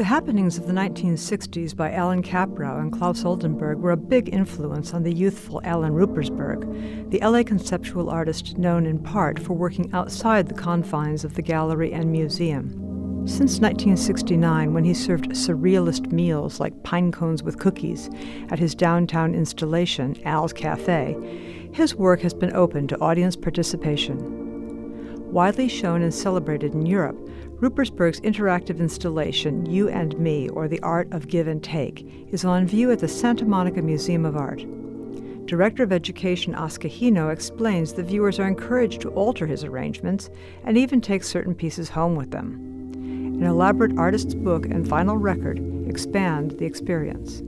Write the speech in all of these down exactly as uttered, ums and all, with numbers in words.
happenings of the nineteen sixties by Alan Kaprow and Klaus Oldenburg were a big influence on the youthful Alan Ruppersberg, the L A conceptual artist known in part for working outside the confines of the gallery and museum. Since nineteen sixty-nine, when he served surrealist meals like pine cones with cookies at his downtown installation, Al's Cafe, his work has been open to audience participation. Widely shown and celebrated in Europe, Ruppersberg's interactive installation, You and Me, or The Art of Give and Take, is on view at the Santa Monica Museum of Art. Director of Education Oscar Hino explains that viewers are encouraged to alter his arrangements and even take certain pieces home with them. An elaborate artist's book and vinyl record expand the experience.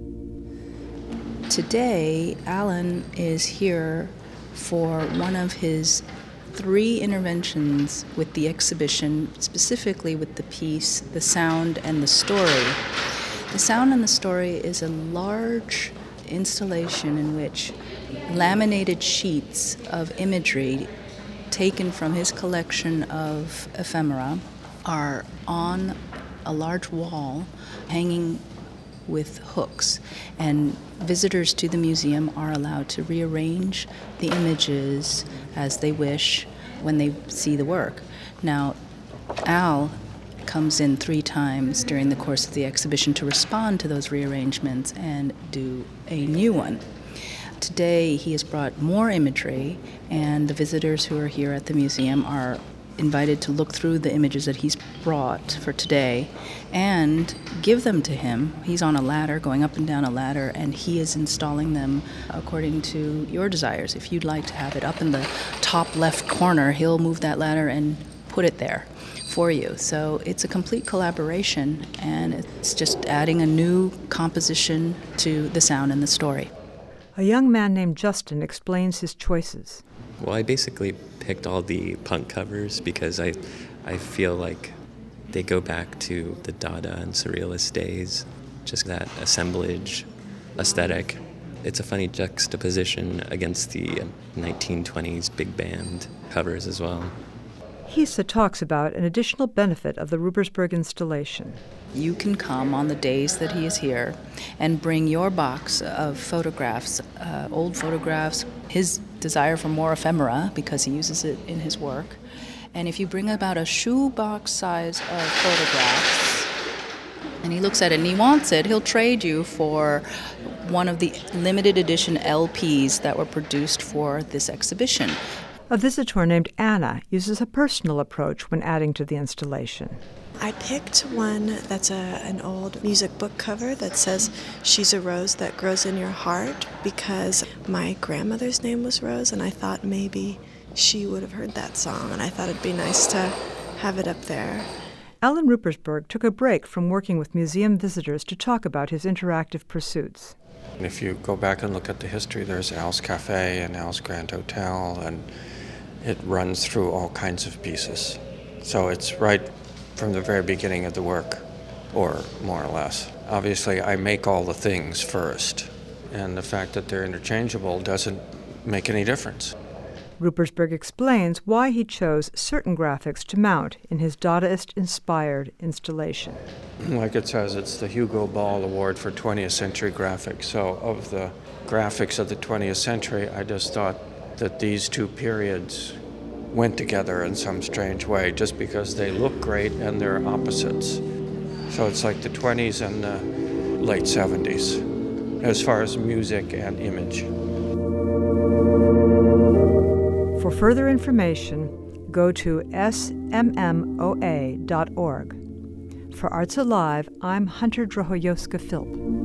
Today, Alan is here for one of his three interventions with the exhibition, specifically with the piece The Sound and the Story. The Sound and the Story is a large installation in which laminated sheets of imagery taken from his collection of ephemera are on a large wall hanging with hooks, and visitors to the museum are allowed to rearrange the images as they wish when they see the work. Now, Al comes in three times during the course of the exhibition to respond to those rearrangements and do a new one. Today, he has brought more imagery, and the visitors who are here at the museum are invited to look through the images that he's brought for today and give them to him. He's on a ladder, going up and down a ladder, and he is installing them according to your desires. If you'd like to have it up in the top left corner, he'll move that ladder and put it there for you. So it's a complete collaboration, and it's just adding a new composition to The Sound and the Story. A young man named Justin explains his choices. Well, I basically picked all the punk covers because I I feel like they go back to the Dada and Surrealist days, just that assemblage aesthetic. It's a funny juxtaposition against the nineteen twenties big band covers as well. Hisa talks about an additional benefit of the Ruppersberg installation. You can come on the days that he is here and bring your box of photographs, uh, old photographs, his desire for more ephemera because he uses it in his work. And if you bring about a shoebox size of photographs and he looks at it and he wants it, he'll trade you for one of the limited edition L Ps that were produced for this exhibition. A visitor named Anna uses a personal approach when adding to the installation. I picked one that's a, an old music book cover that says, "She's a rose that grows in your heart," because my grandmother's name was Rose, and I thought maybe she would have heard that song, and I thought it'd be nice to have it up there. Alan Ruppersberg took a break from working with museum visitors to talk about his interactive pursuits. And if you go back and look at the history, there's Al's Cafe and Al's Grand Hotel, and it runs through all kinds of pieces. So it's right from the very beginning of the work, or more or less. Obviously, I make all the things first, and the fact that they're interchangeable doesn't make any difference. Ruppersberg explains why he chose certain graphics to mount in his Dadaist-inspired installation. Like it says, it's the Hugo Ball Award for twentieth century graphics. So of the graphics of the twentieth century, I just thought that these two periods went together in some strange way just because they look great and they're opposites. So it's like the twenties and the late seventies as far as music and image. For further information, go to S M M O A dot org. For Arts Alive, I'm Hunter Drohoyoska Philp.